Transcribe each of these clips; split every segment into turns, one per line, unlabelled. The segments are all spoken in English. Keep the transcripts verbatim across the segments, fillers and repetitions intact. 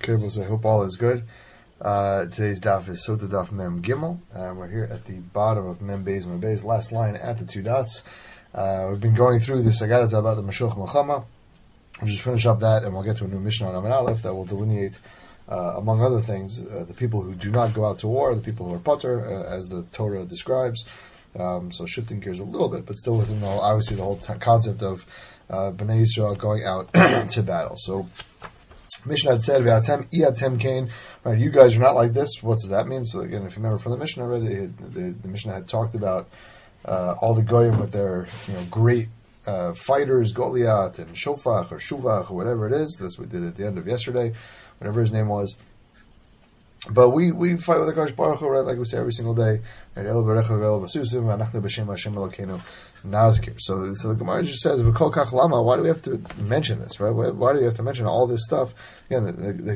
I hope all is good. Uh, today's daf is Sota Daf Mem Gimel. Uh, we're here at the bottom of Mem Beis Mem Beis, last line at the two dots. Uh, we've been going through the Sagadata about the Mashuach Melchama. We'll just finish up that, and we'll get to a new Mishnah on Amid Aleph that will delineate, uh, among other things, uh, the people who do not go out to war, the people who are potter, uh, as the Torah describes. Um, so shifting gears a little bit, but still within the whole, obviously the whole t- concept of uh, Bnei Yisrael going out to battle. So Mishnah had said, "V'atem iatem kain." Right, you guys are not like this. What does that mean? So again, if you remember from the Mishnah already, the, the, the Mishnah had talked about uh, all the goyim with their you know great uh, fighters, Goliath and Shofach or Shuvach or whatever it is. That's what we did at the end of yesterday, whatever his name was. But we, we fight with the Kadosh Baruch Hu, right, like we say every single day. So, so the Gemara just says, why do we have to mention this, right? Why, why do we have to mention all this stuff? Again, the the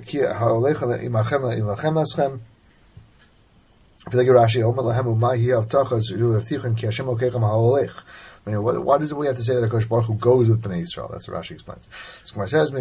I mean, what, why does it we have to say that HaKadosh Baruch Hu goes with Bnei Yisrael? That's what Rashi explains. So Gemara says,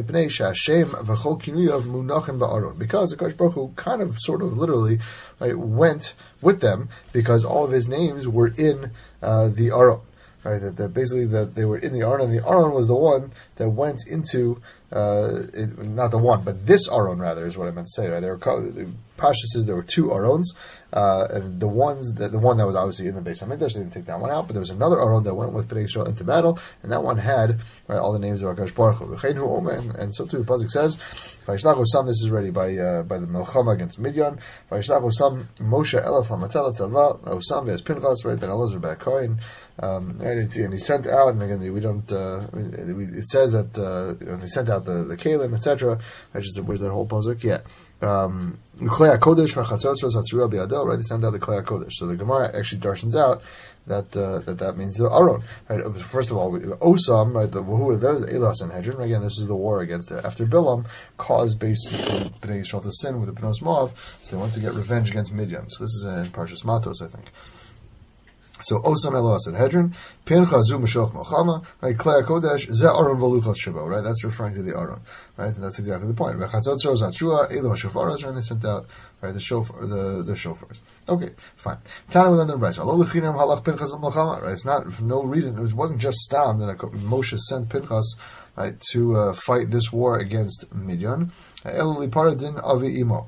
because the HaKadosh Baruch Hu kind of, sort of, literally, right, went with them because all of his names were in uh, the Aron. Right, that, that basically that they were in the Aron, and the Aron was the one that went into, uh, it, not the one, but this Aron rather is what I meant to say. Right, there were Pasha says there were two Arons, uh, and the ones that the one that was obviously in the base Hamikdash, they didn't take that one out, but there was another Aron that went with Bnei Yisrael into battle, and that one had right, all the names of HaKadosh Baruch Hu. And, and so too the pasuk says, "Vayishlach Osam." This is ready by uh, by the Melchama against Midian. Vayishlach Osam Moshe Elef Hamatela Tzava Osam Ve'ez Pinchas right Ben Elazar Ben Kohen. Um, and, he, and he sent out, and again, we don't. Uh, it says that uh, you know, they sent out the the Kalim, et cetera. Just where's that whole pasuk? Yeah. Um, Klei HaKodesh v'Chatzotzros Hatzruah B'Yado. Right, they sent out the Klei HaKodesh. So the Gemara actually darshans out that uh, that that means the Aron. Right. First of all, Osam. Right. The who are those? Elah Sanhedrin. Again, this is the war against uh, after Bilam caused basically Bnei Yisrael to sin with the Bnos Moav, so they went to get revenge against Midian. So this is in Parshas Matos, I think. So Osam Elah Sanhedrin, Pinchas Zu Mashuach Melchama, right? Klei HaKodesh Ze Aron V'Luchot Shebo, right? That's referring to the Aron, right? And that's exactly the point. V'Chatzotzros Hatzruah Elu HaShofaros, and they sent out right the shofar, the the shofars. Okay, fine. Tana within the Brayso. Lo Lechinam Halach Pinchas Melchama, right? It's not for no reason. It wasn't just Stam that Moshe sent Pinchas right to uh, fight this war against Midian. El Liparadin Avi Imo.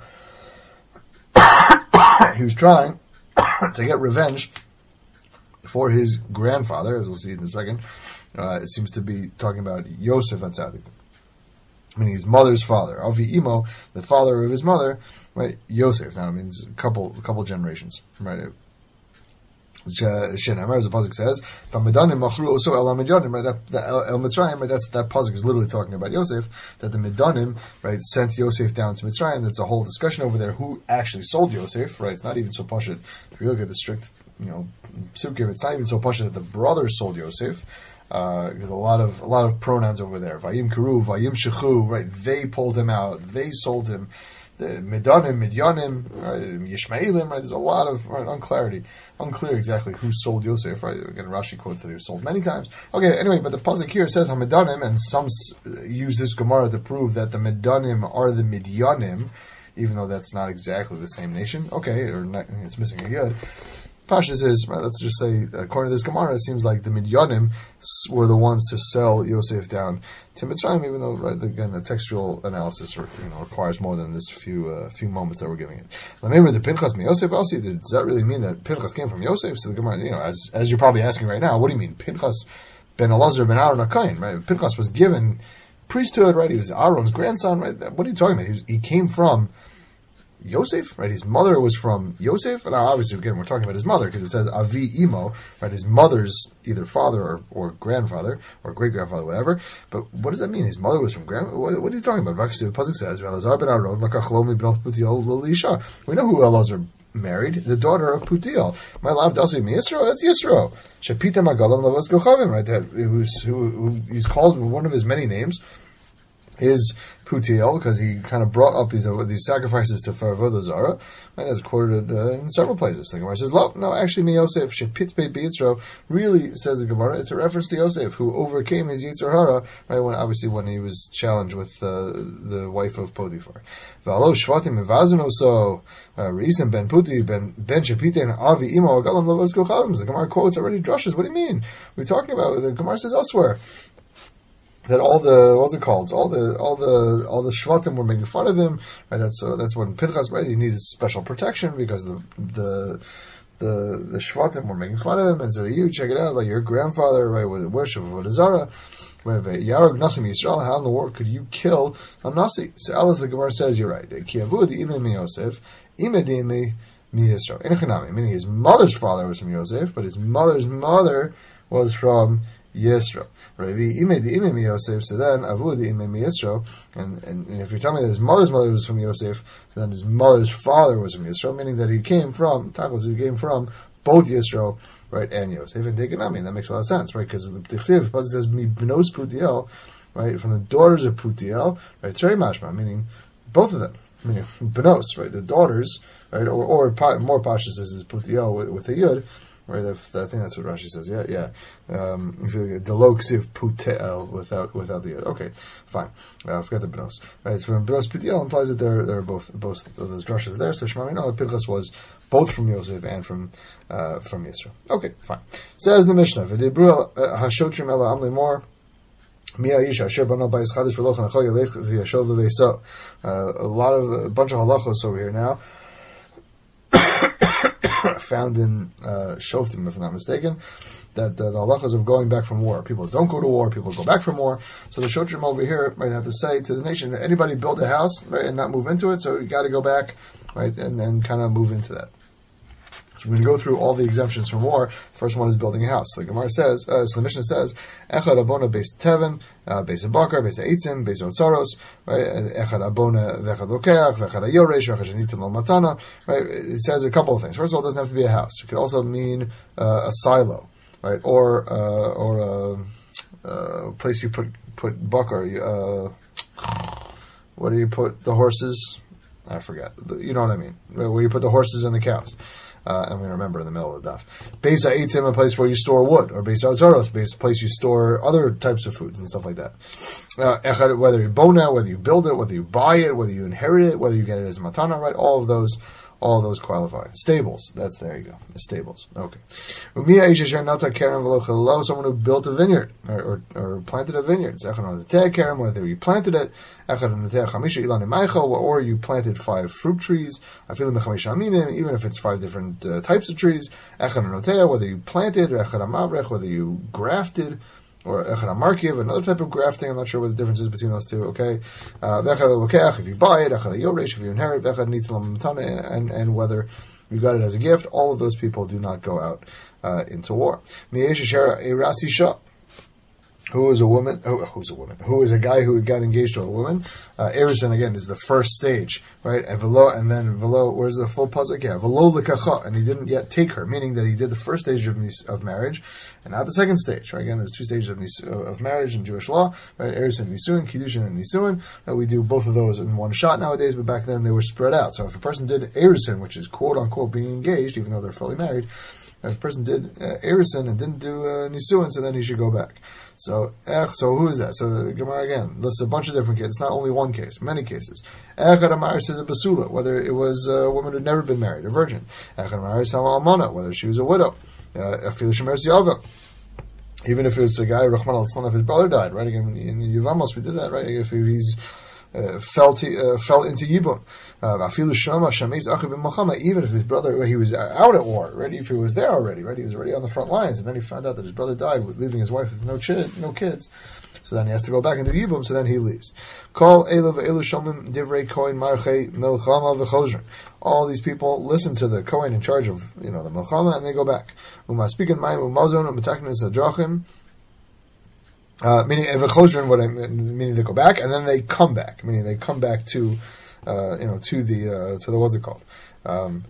He was trying to get revenge for his grandfather, as we'll see in a second. Uh, it seems to be talking about Yosef HaTzadik, meaning his mother's father. Avi Imo, the father of his mother, right? Yosef. Now it means a couple, a couple generations, right? Shenamar, as the pasuk says, "V'Midanim machru also el Midianim." Right, that, that El Mitzrayim. Right, that's that pasuk is literally talking about Yosef. That the Midanim, right, sent Yosef down to Mitzrayim. That's a whole discussion over there. Who actually sold Yosef? Right, it's not even so pashut. If you look at the strict, you know, Sukkim, it's not even so pashut that the brothers sold Yosef. Uh, there's a lot of a lot of pronouns over there. Vayim Karu, Vayim Shechu. Right, they pulled him out. They sold him. The Midanim, Midyanim, right, Yishmaelim, right? There's a lot of right, unclarity, unclear exactly who sold Yosef. Right? Again, Rashi quotes that he was sold many times. Okay, anyway, but the pasuk here says Hamidanim, and some use this Gemara to prove that the Midanim are the Midyanim, even though that's not exactly the same nation. Okay, or not, it's missing a yud. Pasha says, right, let's just say, according to this Gemara, it seems like the Midyanim were the ones to sell Yosef down to Mitzrayim, even though, right, again, the textual analysis you know, requires more than this few uh, few moments that we're giving it. Remember the Pinchas from Yosef, also, does that really mean that Pinchas came from Yosef? So the Gemara, you know, as as you're probably asking right now, what do you mean? Pinchas ben Elazar ben Aaron HaKohen, right? Pinchas was given priesthood, right? He was Aaron's grandson, right? What are you talking about? He, was, he came from Yosef, right? His mother was from Yosef, and now obviously again we're talking about his mother because it says Avi Imo, right? His mother's either father or, or grandfather or great grandfather, whatever. But what does that mean? His mother was from grand. What, what are you talking about? The pasuk says Elazar ben Aaron lakachlomi b'not Putiel l'Isha. We know who Elazar married, the daughter of Putiel. My love Dasi Yisro. That's Yisro. Shapita Magalam Lavos Gochavim, right? That who's who, who he's called one of his many names. Is Putiel, because he kind of brought up these uh, these sacrifices to Avodah Zarah. Right, that's quoted uh, in several places. The Gemara says, "No, no, actually, me Yosef shepitbe b'Yitzro," really says the Gemara. It's a reference to Yosef, who overcame his Yitzhar Hara, right? When obviously when he was challenged with uh, the wife of Potiphar. V'alo shvatim mevazinu so reason ben Puti ben ben shepite and avi imo agalam lovos kochalim. The Gemara quotes already drushes. What do you mean? We're talking about the Gemara says elsewhere that all the what's it called? All the all the all the shvatim were making fun of him. Right? That's uh, that's when Pinchas, right? He needed special protection because the the the the shvatim were making fun of him and said, "You check it out, like your grandfather, right, was a worship of Avodah Zarah. Yarog Nasim Yisrael. How in the world could you kill a Nasi?" So Alice the Gemara says, "You're right. Kiavud ime mi Yosef, ime mi mi Yisrael. Enochanami, meaning his mother's father was from Yosef, but his mother's mother was from Yisro. Ravi ime di ime mi Yosef. So then avud di ime mi Yisro. And, and and if you're telling me that his mother's mother was from Yosef, so then his mother's father was from Yisro, meaning that he came from Tachlis, he came from both Yisro, right, and Yosef and Dekanami. And that makes a lot of sense, right? Because the Tichtiv says mi bnos Putiel, right, from the daughters of Putiel, right? It's very mashma, meaning both of them, meaning bnos, right, the daughters, right, or or more Pasha says is Putiel with, with a yud. Right, I think that's what Rashi says. Yeah, yeah. Um, if you look Delo ksiv putel without without the okay, fine. Uh, forget the bnos. Right, so bnos putiel implies that there there are both both of those drushes there. So Shema no, Pinchas was both from Yosef and from uh, from Yisro. Okay, fine. Says the Mishnah, "V'dibru hashotrim ela amle mor." A lot of a bunch of halachos over here now. Found in uh, Shoftim, if I'm not mistaken, that uh, the halachas of going back from war. People don't go to war, people go back from war. So the Shotrim over here might have to say to the nation, anybody build a house, right, and not move into it, so you got to go back, right, and then kind of move into that. So we're going to go through all the exemptions from war. The first one is building a house. So the Gemara says, uh, so the Mishnah says, Echad abona beis teven, beis bakar, beis eitzim, beis otzaros, right? Echad abona vechad lokeach, vechad ayoresh, vechad shenitim lo matana, right? It says a couple of things. First of all, it doesn't have to be a house. It could also mean uh, a silo, right? Or uh, or a, a place you put put bakar. Uh, what do you put the horses? I forget. You know what I mean? Where you put the horses and the cows. Uh, I'm going to remember in the middle of the daf. Beis ha'eitzim, a place where you store wood, or beis ha'otzaros, a place you store other types of foods and stuff like that. Uh, echad, whether you bona, whether you build it, whether you buy it, whether you inherit it, whether you get it as a matana, right? All of those, all of those qualify. Stables. That's there you go. The stables. Okay. Umiya ish asher nata kerem v'lo chalalo, someone who built a vineyard or, or, or planted a vineyard. Echad noteh kerem, whether you planted it. Echad noteh chamisha ilan imaycho, or you planted five fruit trees. Afilu mechamish aminim, even if it's five different uh, types of trees. Echad noteh, whether you planted, or echad amavrech, whether you grafted. Or echad amarkiv, another type of grafting. I'm not sure what the difference is between those two. Okay, v'echad lokeach, if you buy it, echad yoresh, if you inherit, v'echad nitlam matana, and and whether you got it as a gift. All of those people do not go out uh, into war. Miyesh asher erasi shah. Who is a woman? Oh, who's a woman? Who is a guy who got engaged to a woman? Uh, Erison, again, is the first stage, right? And velo, and then velo, where's the full puzzle? Yeah, velo lekacha, and he didn't yet take her, meaning that he did the first stage of, of marriage, and not the second stage, right? Again, there's two stages of, of marriage in Jewish law, right? Erison, Nisuin, Kiddushin, and Nisuin. Uh, we do both of those in one shot nowadays, but back then they were spread out. So if a person did Erison, which is quote unquote being engaged, even though they're fully married, if a person did uh, Erison and didn't do uh, Nisuin, so then he should go back. So, ech, so who is that? So the Gemara again lists a bunch of different cases. It's not only one case, many cases. Echad Amar says a basula, whether it was a woman who had never been married, a virgin. Echad Amar says almana, whether she was a widow. Afilu shemer yava. Even if it's a guy, Rahman al-Islam, if his brother died, right? Again, in Yevamos we did that, right? If he's Uh, fell to, uh, fell into Yibum. Uh, even if his brother, he was out at war, right? If he was there already, right? He was already on the front lines, and then he found out that his brother died, with leaving his wife with no ch- no kids. So then he has to go back into Yibum. So then he leaves. Call Elav Elu Shomim Divrei Kohen Marchei Milchama v'Chozrin. All these people listen to the Kohen in charge of, you know, the Milchama, and they go back. Umaspikin Mayim Umazon Umatakinis Adrachim. Uh, meaning, what I meaning they go back and then they come back. Meaning they come back to, uh, you know, to the uh, to the what's it called? Um,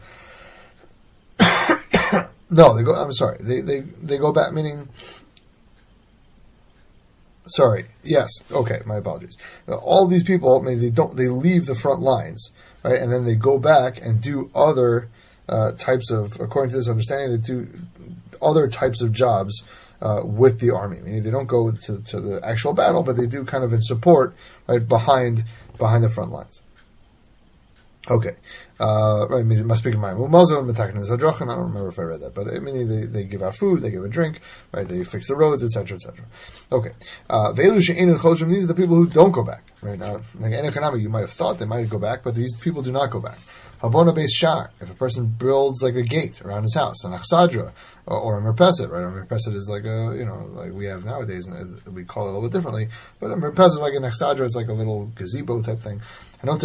no, they go. I'm sorry. They they they go back. Meaning, Sorry. Yes. Okay. My apologies. Uh, all these people, I mean, they don't. They leave the front lines, right, and then they go back and do other uh, types of, according to this understanding, they do other types of jobs uh, with the army. Meaning they don't go to, to the actual battle, but they do kind of in support, right, behind behind the front lines. Okay, uh, right. I must speak in my Mumazo and Metakin is Hadrachan. I don't remember if I read that, but I mean they, they give out food, they give a drink, right? They fix the roads, et cetera, et cetera. Okay, Ve'elu she'ein chosrim. These are the people who don't go back, right? Now, like Enochanami, you might have thought they might go back, but these people do not go back. Habona beis shar. If a person builds like a gate around his house, an achsadra or, or a merpeset, right? A merpeset is like a, you know, like we have nowadays, and we call it a little bit differently. But a merpeset is like an achsadra. It's like a little gazebo type thing. If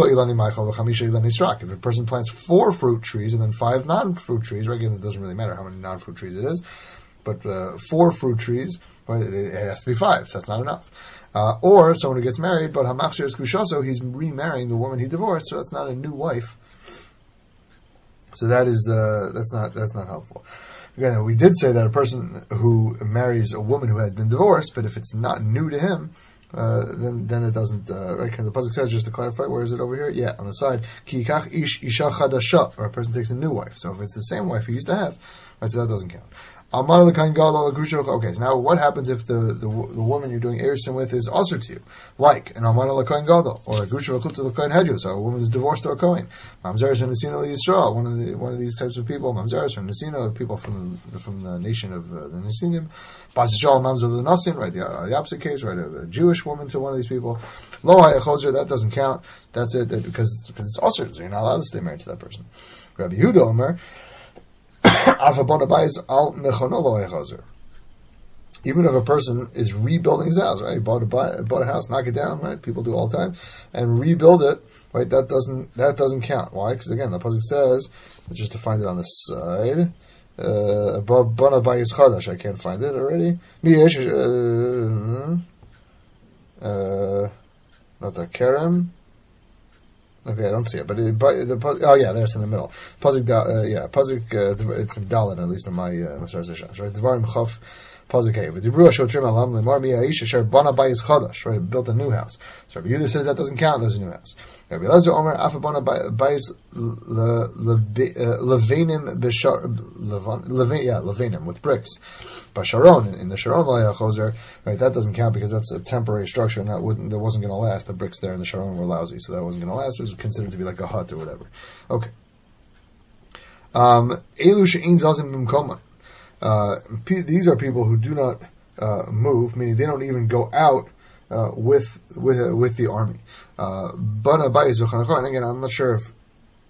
a person plants four fruit trees and then five non-fruit trees, right? Again, it doesn't really matter how many non-fruit trees it is, but uh, four fruit trees, well, it has to be five, so that's not enough. Uh, or someone who gets married, but hamachshir is kushoso, he's remarrying the woman he divorced, so that's not a new wife. So that is uh, that's not that's not helpful. Again, we did say that a person who marries a woman who has been divorced, but if it's not new to him, Uh, then then it doesn't, uh, right? The pasuk says, just to clarify, where is it over here? Yeah, on the side, ki yikach ish isha chadasha, or a person takes a new wife. So if it's the same wife he used to have, right, so that doesn't count. Okay, so now what happens if the, the, the woman you're doing erusin with is also to you? Like an Almana l'kohen gadol, or a Grusha v'chutza l'kohen hedju, so a woman is divorced to a kohen. Mamzeres or Nesina l'Yisrael, one of the one of these types of people. Mamzeres or Nesina, people from the, from the nation of uh, the Nesinim. Basishal mamzer l'nasin, right? The, uh, the opposite case, right? A, a Jewish woman to one of these people. Lo hayachozer, that doesn't count. That's it, that, because because it's also, so you're not allowed to stay married to that person. Rabbi Yehuda Omer. Even if a person is rebuilding his house, right? He bought a, buy, bought a house, knock it down, right? People do all the time, and rebuild it, right? That doesn't that doesn't count. Why? Because again, the pasuk says, just to find it on the side, uh, "Bona bayis chadash." I can't find it already. Uh, not the kerem. Okay, I don't see it, but, it, but the oh yeah, there it's in the middle. Pasuk, uh, yeah, pasuk. Uh, it's in Dalet, at least in my uh, Masar right? Devarim Chaf, pasuk Hey. V'dibru Ashotrim Alam Lemar Mi Aish Asher Bana Bayis Chadash, right? Built a new house. So Rabbi Yehuda says that doesn't count as a new house. Rabbi Elazar Omer Afa Bana Bayis Levanim B'Shar Levanim, yeah, Levanim with bricks. By Sharon in the Sharon Laya Choser, right? That doesn't count because that's a temporary structure, and that wouldn't, that wasn't going to last. The bricks there in the Sharon were lousy, so that wasn't going to last. It was considered to be like a hut or whatever. Okay. Um, Elu she'in zazim mimkoma. These are people who do not uh, move, meaning they don't even go out uh, with with uh, with the army. Bana bayis v'chanachon. And again, I'm not sure if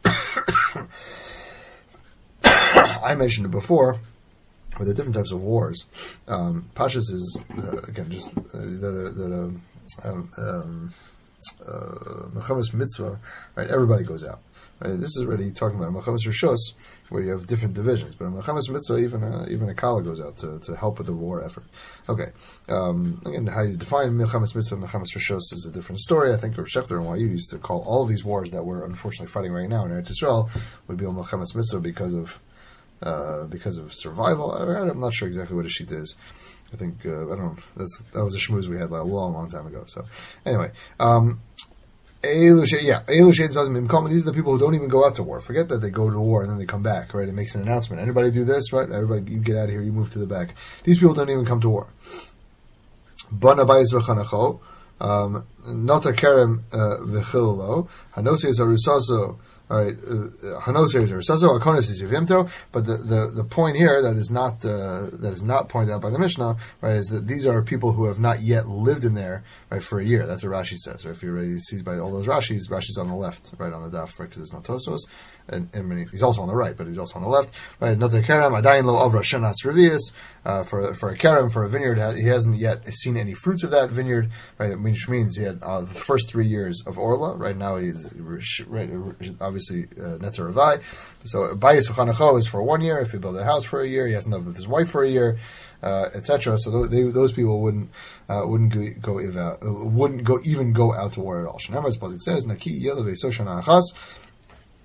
I mentioned it before. With the different types of wars, um, Pashas is uh, again just uh, that that um, um, uh, Mechamas Mitzvah, right? Everybody goes out. Right? This is already talking about Mechamas Rishos, where you have different divisions. But in Mechamas Mitzvah, even a, even a Kala goes out to, to help with the war effort. Okay, um, again, how you define Mechamas Mitzvah and Mechamas Rishos is a different story. I think Rav Shechter and Y U used to call all these wars that we're unfortunately fighting right now in Eretz Yisrael would be on Mechamas Mitzvah because of. Uh, because of survival. I, I'm not sure exactly what a sheet is. I think, uh, I don't know, that's, that was a shmooze we had like, a long, long time ago. So, anyway, um, yeah, these are the people who don't even go out to war. Forget that they go to war and then they come back, right? It makes an announcement. Anybody do this, right? Everybody, you get out of here, you move to the back. These people don't even come to war. Bana bayis v'chanacho, um, nata kerem v'chilolo, hanoses arusaso. All right, Hanosers or Sazo Akonis is Yevimto, but the, the, the point here that is not uh, that is not pointed out by the Mishnah, right, is that these are people who have not yet lived in there, right, for a year. That's what Rashi says. Right? If you already see by all those Rashis, Rashi's on the left, right on the daf, right, because it's not Tosos, and, and he's also on the right, but he's also on the left, right? Not a kerem, Adayin lo avra shenas revius, for for a kerem, for a vineyard, he hasn't yet seen any fruits of that vineyard, right? Which means he had uh, the first three years of Orla, right? Now he's right, obviously uh, Netzer Ravai. So Bayis Uchanacho is for one year. If he built a house for a year, he hasn't lived with his wife for a year, uh, et cetera. So th- they, those people wouldn't uh, wouldn't go, go eva, uh, wouldn't go even go out to war at all. Shneimar Pasuk says Naki Yelave Soshana Achas.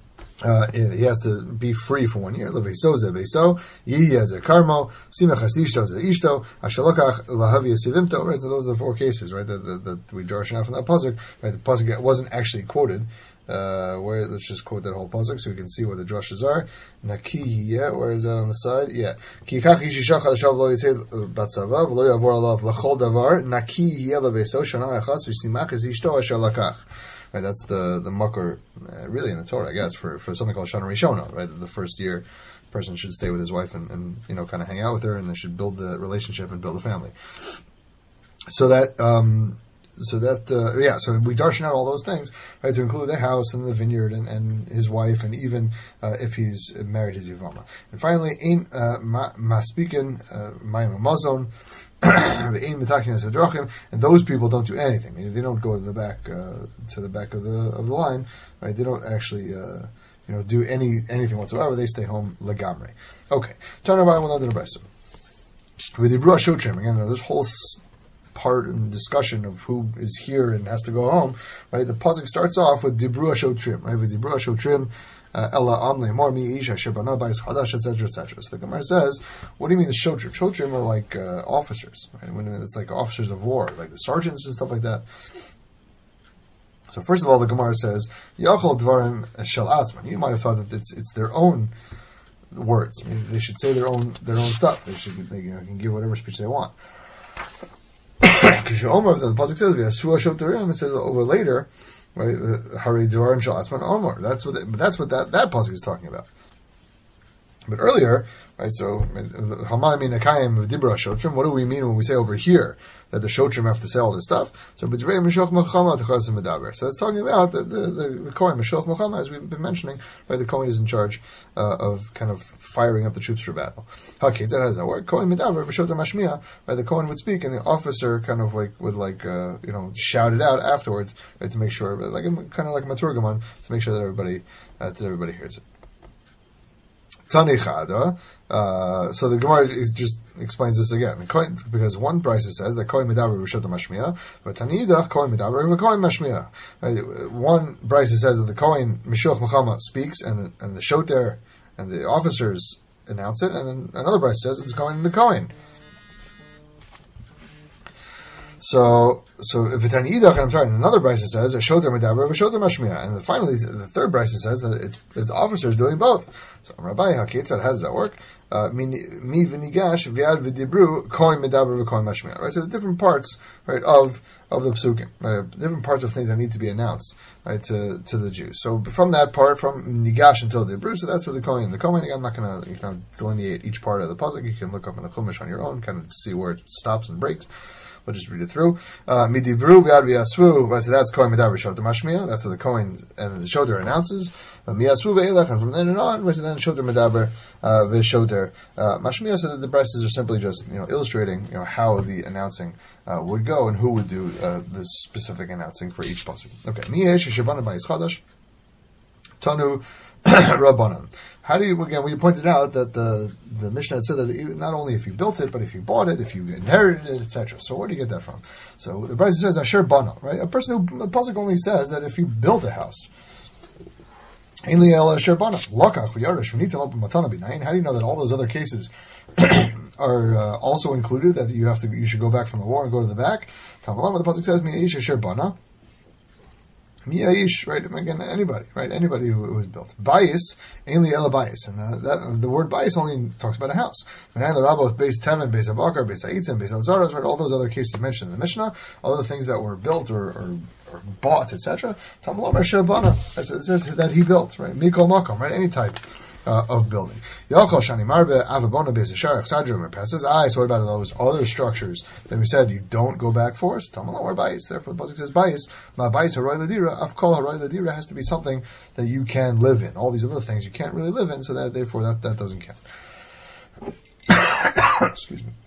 Uh, he has to be free for one year. Leveso ze beso, yihi ze karmo, simachas ishto ze ishto, ashalokach lahavi sivimto. Right, so those are the four cases, right? That, that, that we draw out from that pasuk. Right, the pasuk wasn't actually quoted. Uh, where let's just quote that whole pasuk so we can see where the drushes are. Naki, yeah, where is that on the side? Yeah. Ki kach yishishach adashav lo yitzei batzava v'lo yavor alav l'chol davar naki yeh leveso shana echas v'simachas ishto ashalokach. Right, that's the the makor, uh, really in the Torah, I guess, for, for something called Shana Rishona. Right, the first year, person should stay with his wife and, and you know kind of hang out with her, and they should build the relationship and build a family. So that um, so that uh, yeah, so we darshan out all those things, right, to include the house and the vineyard and, and his wife, and even uh, if he's married his yivama. And finally, ein maspikin ma'im mazon. And those people don't do anything. They don't go to the back uh, to the back of the of the line, right? They don't actually uh, you know do any anything whatsoever. They stay home legamre. Okay, turn about one other brisa. With the Dibru Ashotrim again, this whole part and discussion of who is here and has to go home, right? The pasuk starts off with Dibru Ashotrim, right? With Dibru Ashotrim. Ella amle more mi isha shebana bais chadash, et cetera, et cetera. So the Gemara says, what do you mean the shotrim? Shotrim are like uh, officers, right? When it's like officers of war, like the sergeants and stuff like that. So first of all, the Gemara says, Yachol dvarim shel atzman. You might have thought that it's it's their own words. I mean, they should say their own their own stuff. They should they, you know, can give whatever speech they want. Because Omer, the pasuk says, "V'yasua shoterim." It says over later. Right, Hari Dvarim Shal Atzman Omar. That's what. But that's what that that pasuk is talking about. But earlier, right? So Hamai min Akayim of Dibra Shotrim. What do we mean when we say over here that the Shotrim have to say all this stuff? So B'Divrei Meshoch Melchama Techazim Medaber. So it's talking about the the the, the Kohen Meshoch Melchama, as we've been mentioning. Right, the Kohen is in charge uh, of kind of firing up the troops for battle. Okay, so how does that work? Kohen Medaber B'Shoter Mashmiya. Right, the Kohen would speak, and the officer kind of like would like uh, you know shout it out afterwards, right, to make sure, like kind of like a maturgaman, to make sure that everybody uh, that everybody hears it. Tanichada. Uh, so the Gemara is just explains this again because one brisa says that kohen medaber b'shota mashmiya, but Tanidach kohen medaber v'kohen mashmiya. One brisa says that the kohen mishoch mechama speaks and and the shoter and the officers announce it, and then another brisa says it's kohen and the kohen. So, so if it's an idach, I'm sorry, and another brisa says a shoter medaber v'shoter mashmiya, and finally the third brisa says that it's, it's officers doing both. So Rabbi Hakitzad, how does that work? Mi v'nigash v'yad v'dibru kohen medaber v'kohen mashmiya. Right, so the different parts, right, of of the psukim, right, different parts of things that need to be announced, right, to to the Jews. So from that part, from nigash until dibru, so that's what the kohen. The kohen, I'm not going to you know delineate each part of the pasuk. You can look up in a chumash on your own, kind of see where it stops and breaks. We'll just read it through. Midibru v'ad v'yasvu. Right, so that's kohen medaber v'shoter mashmiya. That's what the kohen and the shoter announces. Miyasvu ve'elech, and from then and on, right, so then shoter medaber v'shoter mashmiya. So that the brises are simply just you know illustrating you know how the announcing uh, would go and who would do uh, the specific announcing for each pasuk. Okay. Miyesh shebana b'yis chadash tanu rabbanan. How do you, again, we pointed out that the, the Mishnah had said that not only if you built it, but if you bought it, if you inherited it, et cetera. So where do you get that from? So the Brisa says, Asher Bana, right? A person who, the pasuk only says that if you built a house. Ainli el Asher Bana. Lakach v'yarish v'nitel open matana b'nayin. How do you know that all those other cases are uh, also included, that you have to, you should go back from the war and go to the back? Tamalam, the pasuk says, Mi Asher Bana. Miyayish, right? Again, anybody, right? Anybody who, who was built. Bias, ainli ela bias, and uh, that the word bias only talks about a house. Menayin l'rabot, base temen, base abakar, base aitzim, base avzaras, right? All those other cases mentioned in the Mishnah, all the things that were built or, or, or bought, et cetera. Tamalam Shabana, it says that he built, right? Mikol makom, right? Any type uh, of building. Yachol shani marbe avabona base sharach sadrum passes. I. So what about those other structures that we said you don't go back for? Tamalam or bias. Therefore, the pasuk says bias. Ma bias haroy ladira. Afkol haroy ladira has to be something that you can live in. All these other things you can't really live in, so that therefore that, that doesn't count. Excuse me.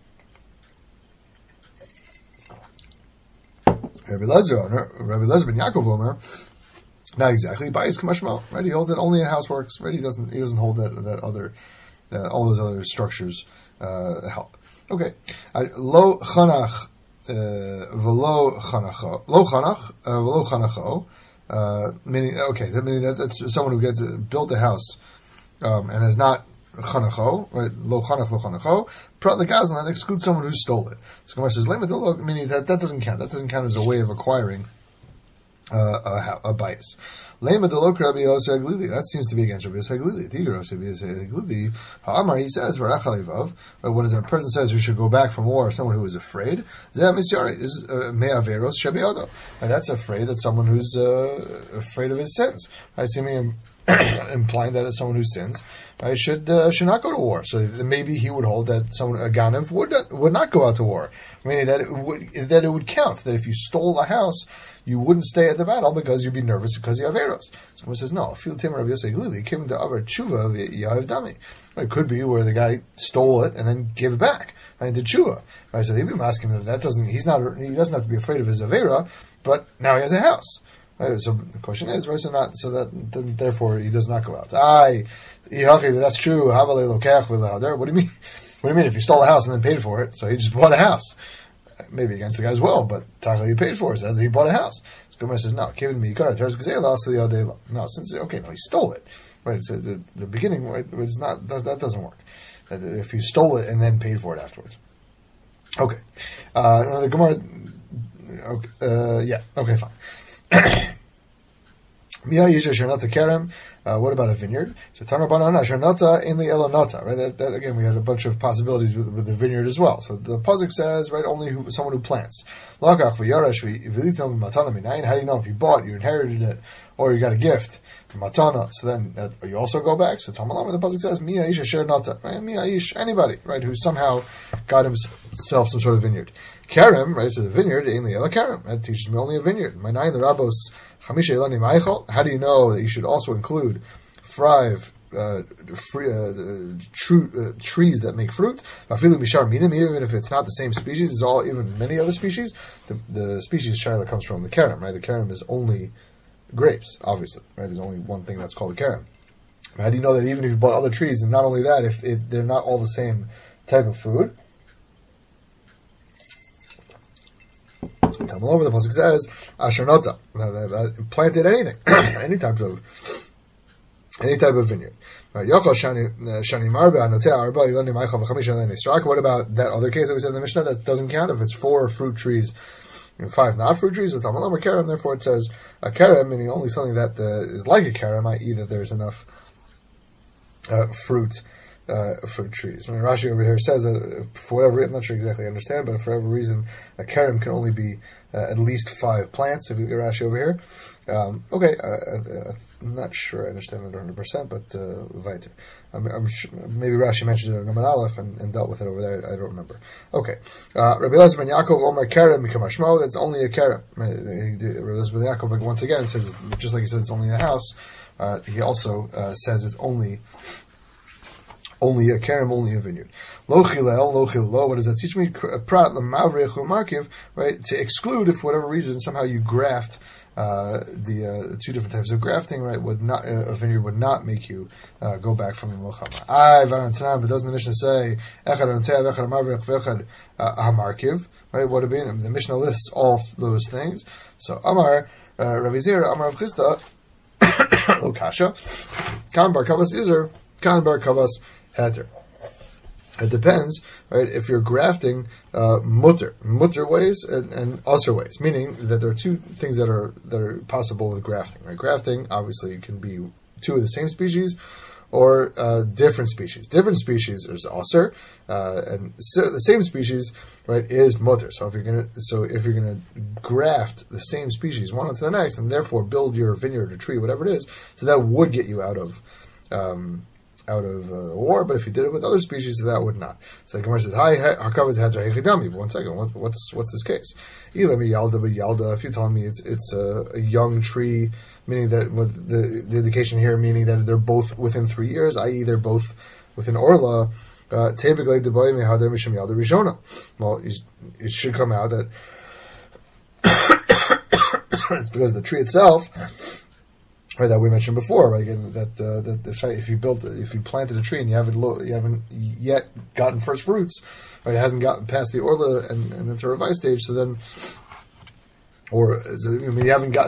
Rabbi Lezer, Rabbi Lezer ben Yaakov Omer, not exactly. Bias kamashmo, right? He holds that only a house works, right? He doesn't. He doesn't hold that that other, uh, all those other structures uh, help. Okay, lo chanach v'lo chanacho, lo chanach v'lo chanacho uh, meaning okay, that meaning that that's someone who gets uh, built a house um, and has not chanacho, right? Lo chanach lo chanacho. Prat legazlan, that excludes someone who stole it. So Gemara says, "Lema," meaning that that doesn't count. That doesn't count as a way of acquiring uh, a, a bias. Lema delok Rabbi Yosef Haglili. That seems to be against Rabbi Yosef Haglili. Tigr Yosef Haglili. Ha'amar, he says, "V'rachalivav." When a person says who should go back from war, someone who is afraid. Zeh misyari. This is me'averos shebe'odo. And that's afraid that someone who's uh, afraid of his sins. I see me implying that as someone who sins, I should uh, should not go to war. So maybe he would hold that someone a ganav would would not go out to war. Meaning that it would that it would count that if you stole a house, you wouldn't stay at the battle because you'd be nervous because you have eros. Someone says no. Fil timur Rabbi Yosef Glili came to avar tshuva yahav dami. It could be where the guy stole it and then gave it back. Right, did tshuva. Right, so he'd be asking that that doesn't. He's not. He doesn't have to be afraid of his avera, but now he has a house. Right, so the question is, right? So not so that then, therefore he does not go out. Aye, that's true. What do you mean? What do you mean? If you stole a house and then paid for it, so he just bought a house, maybe against the guy as well, but technically he paid for it. Says he bought a house. So Gemara says no. No, since okay, no, he stole it. Right? So the, the beginning, right, it's not does that doesn't work. If you stole it and then paid for it afterwards. Okay, uh, the Gemara. Okay, uh, yeah. Okay, fine. Uh, what about a vineyard? So Tana Banana Shanata in the Elonata, right? That, that again, we had a bunch of possibilities with, with the vineyard as well. So the pasuk says, right, only who, someone who plants. How do you know if you bought, you inherited it, or you got a gift from matana? So then that, you also go back. So Tamalama, the pasuk says, Mia Isha Shernata, right? Mia Ish, anybody, right, who somehow got himself some sort of vineyard. Kerem, right? So the vineyard in the Ela Kerem, that teaches me only a vineyard. My nine the Rabos Chamisha Elani Maichel. How do you know that you should also include five uh, free, uh, true, uh, trees that make fruit? Even if it's not the same species, it's all even many other species. The, the species Shaila comes from the Kerem, right? The Kerem is only grapes, obviously, right? There's only one thing that's called a Kerem. How do you know that even if you bought other trees, and not only that, if it, they're not all the same type of food? Tell me over the pasuk says Ashernota. Planted anything, any type of any type of vineyard. What about that other case that we said in the Mishnah that doesn't count if it's four fruit trees and five not fruit trees? It's Amalam or Kerem. Therefore, it says a Kerem, meaning only something that uh, is like a Kerem, that is that there's enough uh, fruit. Uh, fruit trees. I mean, Rashi over here says that for whatever I'm not sure exactly I understand, but for whatever reason, a kerem can only be uh, at least five plants. If you look at Rashi over here, um, okay, uh, uh, I'm not sure I understand that one hundred percent, but uh, weiter. I'm, I'm sure, maybe Rashi mentioned it in Naman Aleph and, and dealt with it over there. I don't remember. Okay, uh, Rabbi Elazar ben Yaakov Omer kerem mikamashmo. That's only a kerem. Rabbi Elazar ben Yaakov, like, once again, says just like he said, it's only a house. Uh, he also uh, says it's only. Only a kerem, only a vineyard. Lo chilel, lo chilelo. What does that teach me? Prat l'mavrech u'markiv. Right, to exclude if for whatever reason somehow you graft uh, the uh, two different types of grafting. Right, would not uh, a vineyard would not make you uh, go back from the milchama. I varantanam. But doesn't the Mishnah say echad ontev, echad mavrech, v'echad hamarkiv? Right, what be the Mishnah lists all those things. So Amar uh, Rav Zira, Amar Rav Chisda, lo kasha. Kan bar kavas izer, kan bar kavas. Heter. It depends, right? If you're grafting uh, mutter, mutter ways and, and usher ways, meaning that there are two things that are that are possible with grafting. Right? Grafting obviously can be two of the same species or uh, different species. Different species is usher, uh, and so the same species, right, is mutter. So if you're gonna, so if you're gonna graft the same species one onto the next, and therefore build your vineyard or tree, whatever it is, so that would get you out of. Um, out of uh, the war, but if you did it with other species, that would not. So Gemara says, "Hi, hakavaz hadra hechidami." But one second, what's what's what's this case? Ilami yalda but yalda. If you're telling me it's it's a, a young tree, meaning that what the the indication here, meaning that they're both within three years, that is, they're both within orla. Typically, the boy mehader misham yalda rishona. Well, it should come out that it's because the tree itself. Right, that we mentioned before, right? Again, that uh, that if you built, if you planted a tree and you haven't you haven't yet gotten first fruits, right? It hasn't gotten past the orla and, and into a revive stage. So then, or so, I mean, you haven't gotten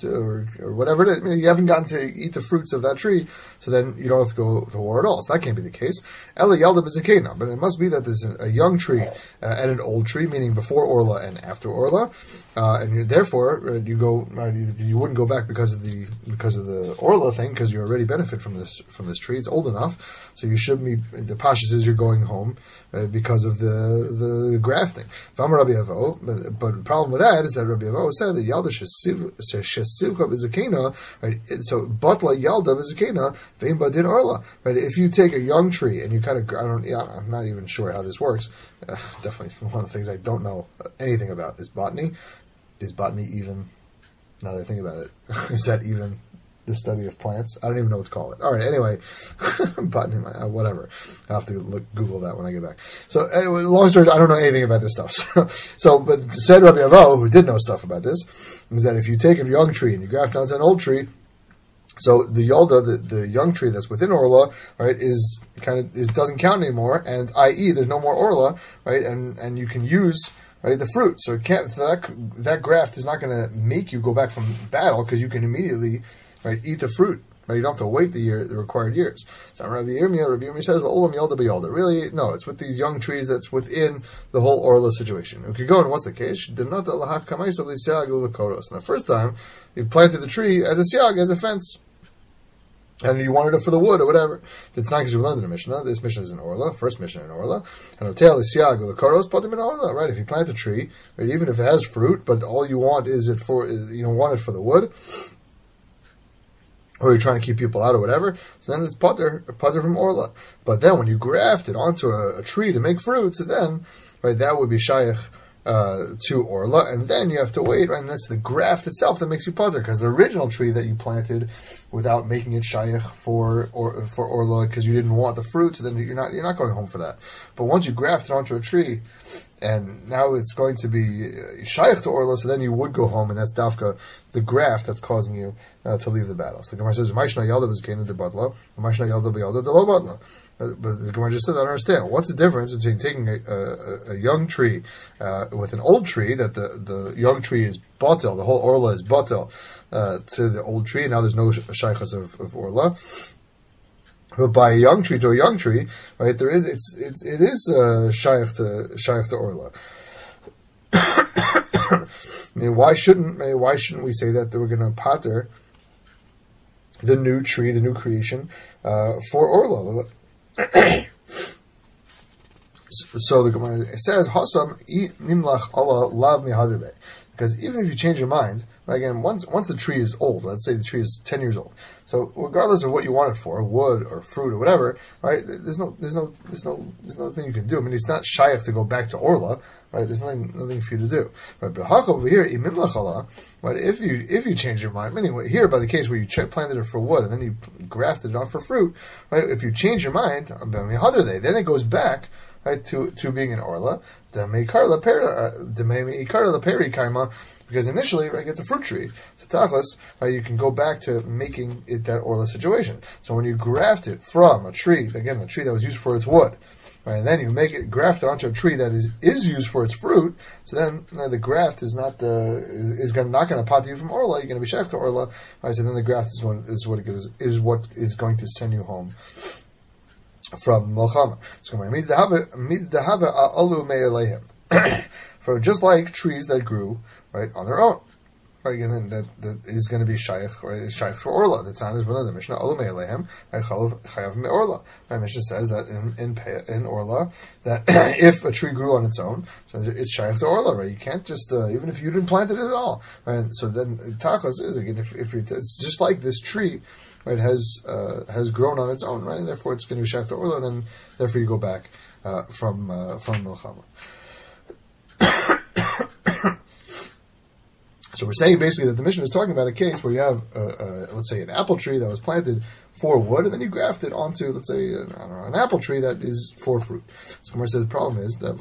or, or whatever it is. I mean, you haven't gotten to eat the fruits of that tree, so then you don't have to go to war at all. So that can't be the case. Ela Yalda B'Zakena, but it must be that there's a, a young tree uh, and an old tree, meaning before Orla and after Orla, uh, and you, therefore uh, you go uh, you, you wouldn't go back because of the because of the Orla thing, because you already benefit from this from this tree. It's old enough, so you shouldn't be. The pashas is you're going home uh, because of the the grafting. V'amar Rabbi Avo, but, but the problem with that is that Rabbi Avo said that Yalda Shesivcha B'Zakena, right? So Batla Yalda B'Zakena Vein Badin Orla, right? If you take a young tree and you kind of, I don't, yeah, I'm not even sure how this works. Uh, definitely one of the things I don't know anything about is botany. Is botany even? Now that I think about it, is that even the study of plants? I don't even know what to call it. All right, anyway, botany, uh, whatever. I'll have to look, Google that when I get back. So, anyway, long story, I don't know anything about this stuff. So, so but said Rabbi Avo, who did know stuff about this, is that if you take a young tree and you graft onto an old tree, so the yolda, the, the young tree that's within orla, right, is kind of is doesn't count anymore, and that is, there's no more orla, right, and and you can use. Right, the fruit. So it can't. So that that graft is not going to make you go back from battle because you can immediately, right, eat the fruit. Right, you don't have to wait the year, the required years. So Rabbi Yirmiyah, Rabbi Yirmiyah says, "Olam yalda b'yalda." Really, no. It's with these young trees that's within the whole orla situation. Okay, go and what's the case? Did not lahak kamaisa l'siag l'koros. And the first time you planted the tree as a siag, as a fence. And you wanted it for the wood or whatever. It's not because you learned in the Mishnah. This Mishnah is in Orla, first Mishnah in Orla. And Hotel is Siag or the Koros, put them in Orla, right? If you plant a tree, right, even if it has fruit, but all you want is it for, you don't want it for the wood, or you're trying to keep people out or whatever, so then it's putter, putter from Orla. But then when you graft it onto a, a tree to make fruit, so then, right, that would be Shaykh. Uh, to Orla, and then you have to wait, right? And that's the graft itself that makes you putter, because the original tree that you planted without making it shaykh for or for Orla, because you didn't want the fruit, so then you're not you're not going home for that. But once you graft it onto a tree, and now it's going to be shaykh to Orla, so then you would go home, and that's dafka, the graft that's causing you uh, to leave the battle. So the Gemara says, "Ma'ishna yalda b'zkeinu de batla, ma'ishna yalda b'yalda de lo batla." But the Gemara just said, I don't understand. What's the difference between taking a, a, a young tree uh, with an old tree, that the, the young tree is batel, the whole orla is batel, uh, to the old tree, and now there's no shaykhas of, of orla. But by a young tree to a young tree, right, there is, it's, it's, it is uh, shaykh to, shaykh to orla. I mean, why shouldn't, why shouldn't we say that we're going to pater the new tree, the new creation, uh, for orla? So the Gemara says, "Hasam nimlach Allah lav mihadirbe," because even if you change your mind, again, once once the tree is old, let's say the tree is ten years old, so regardless of what you want it for, wood or fruit or whatever, right? There's no there's no there's no there's no thing you can do. I mean, it's not shaykh to go back to Orla, right? There's nothing nothing for you to do, right? But haka over here, imimlach Allah, right? If you if you change your mind, anyway, here by the case where you planted it for wood and then you grafted it on for fruit, right? If you change your mind, then it goes back. Right, to, to being an orla, the meikar la peri kaima, because initially, right, it's a fruit tree. So tachlis, right, you can go back to making it that orla situation. So when you graft it from a tree, again, a tree that was used for its wood, right, and then you make it graft it onto a tree that is, is used for its fruit, so then you know, the graft is not uh, is, is gonna, not going to pot you from orla. You're going to be shaykh to orla. Right, so then the graft is what is what it is, is what is going to send you home from Milchama. For just like trees that grew right on their own, right, and then that, that is going to be shaykh, right? It's shaykh for orla. That's not as one of the Mishnah. Alu me'alehem, chayav me'orla. My Mishnah says that in in, in orla that if a tree grew on its own, so it's shaykh to orla, right? You can't just uh, even if you didn't plant it at all, right? So then tachlis is again if if it's just like this tree. Right, has uh, has grown on its own, right? And therefore, it's going to be shaykh to orla. Then, therefore, you go back uh, from uh, from milchama. So we're saying basically that the Mishnah is talking about a case where you have, uh, uh, let's say, an apple tree that was planted for wood, and then you graft it onto, let's say, an, I don't know, an apple tree that is for fruit. So Gemara says the problem is that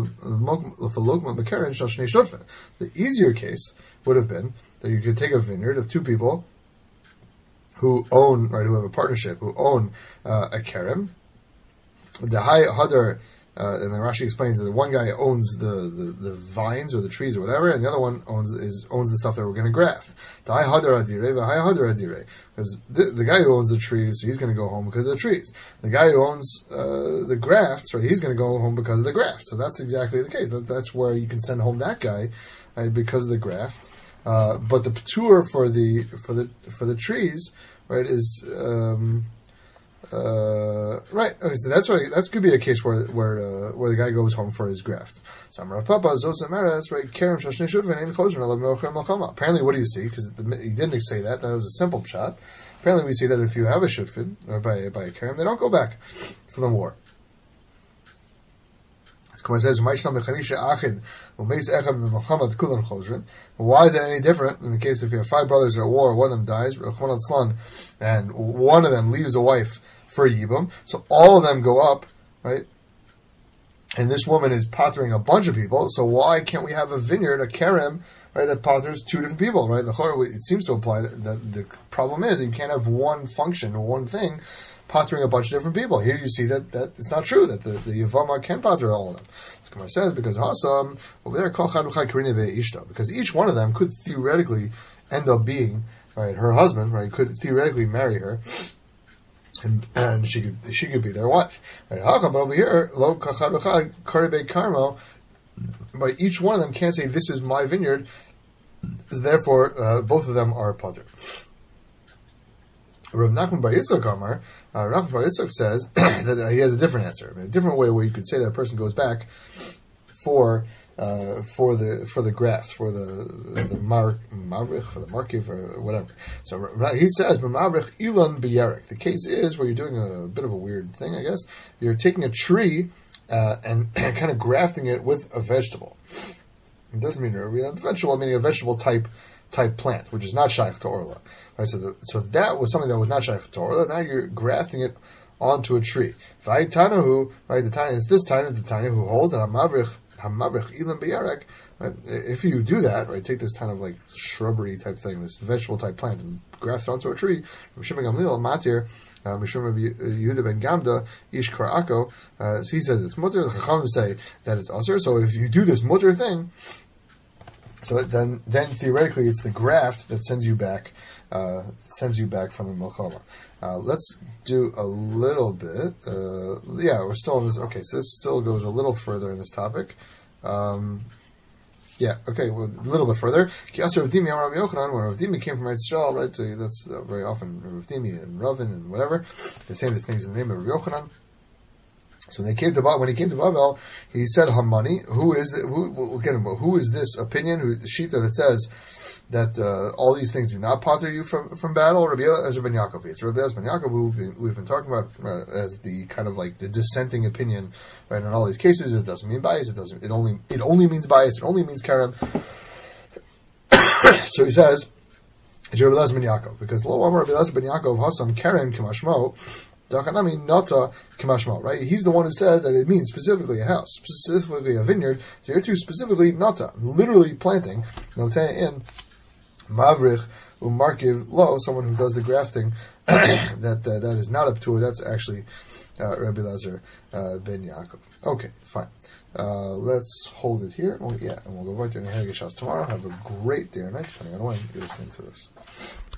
the easier case would have been that you could take a vineyard of two people who own, right, who have a partnership, who own uh, a kerem. The high hadar Uh, and then Rashi explains that one guy owns the, the, the vines or the trees or whatever, and the other one owns is owns the stuff that we're going to graft. Because the, the guy who owns the trees, so he's going to go home because of the trees. The guy who owns uh, the grafts, right, he's going to go home because of the graft. So that's exactly the case. That, that's where you can send home that guy, right, because of the graft. Uh, but the patur for the for the for the trees, right, is. Um, Uh, right. Okay, so that's why that could be a case where where uh, where the guy goes home for his graft. Apparently, what do you see? Because he didn't say that. That was a simple shot. Apparently, we see that if you have a shutfin or by by a kerem, they don't go back from the war. Why is that any different in the case if you have five brothers at war, one of them dies, and one of them leaves a wife for a yibum, so all of them go up, right? And this woman is pottering a bunch of people, so why can't we have a vineyard, a kerem, right, that potters two different people, right? It seems to imply that, that the problem is that you can't have one function or one thing pottering a bunch of different people. Here you see that, that it's not true, that the, the Yavama can potter all of them. As Gemara says, because Hasam, over there, because each one of them could theoretically end up being, right, her husband, right, could theoretically marry her, and, and she could she could be their wife. Right? But over here, lo karmo, but each one of them can't say, this is my vineyard, therefore uh, both of them are potter. Rav Nachman Bar Yitzchak Amar, uh, Rav Nachman Bar Yitzchak says that he has a different answer, I mean, a different way where you could say that a person goes back for uh, for the for the graft, for the the mar, mavrich, for the markiv, or whatever. So he says, "Mavrich ilan b'yarek." The case is where you're doing a, a bit of a weird thing, I guess. You're taking a tree uh, and, and kind of grafting it with a vegetable. It doesn't mean a vegetable, meaning a vegetable type. type plant, which is not shaykh to orla. Right, so the, so that was something that was not shaykh to orla. Now you're grafting it onto a tree. Vaytanahu, right, the Tanya is this Tanya, the Tanya who holds that hamavrich hamavrich ilan b'yarek. Right, if you do that, right, take this kind of like shrubbery type thing, this vegetable type plant, and graft it onto a tree. Mishum Gamliel matir, Mishum Yehuda ben Gamda ish karako. So he says it's mutter. The Chachamim say that it's usher. So if you do this mutter thing, so then, then theoretically, it's the graft that sends you back, uh, sends you back from the milchama. Uh, let's do a little bit. Uh, yeah, we're still in this. Okay, so this still goes a little further in this topic. Um, yeah, okay, well, a little bit further. Kiyaser Rav Dimi Amar Rav Yochanan, when Rav Dimi came from Eretz Yisrael, right? So that's uh, very often Rav Dimi and Ravin and whatever. They say these things in the name of Rav Yochanan. So when they came to when he came to Bavel, he said, "Hamani, who is the, who? Again, who is this opinion? Who shita that says that uh, all these things do not potter you from, from battle?" Rabbi Eliezer ben Yaakov. It's Rabbi Eliezer ben Yaakov who we've been, we've been talking about uh, as the kind of like the dissenting opinion, right? In all these cases, it doesn't mean bias. It doesn't. It only it only means bias. It only means karen. So he says, "It's Rabbi Eliezer ben Yaakov because lo amar Rabbi Eliezer ben Yaakov hasam karen k'mashmo." Nota Kimashma, right? He's the one who says that it means specifically a house, specifically a vineyard. So here too, specifically Nota, literally planting, Nota in Mavrich Umarkiv Lo, someone who does the grafting, that uh, that is not up to it. That's actually uh, Rabbi Eliezer uh, ben Yaakov. Okay, fine. Uh, let's hold it here. Oh, yeah, and we'll go right to the Hagashas tomorrow. Have a great day or night, depending on when you're listening to this.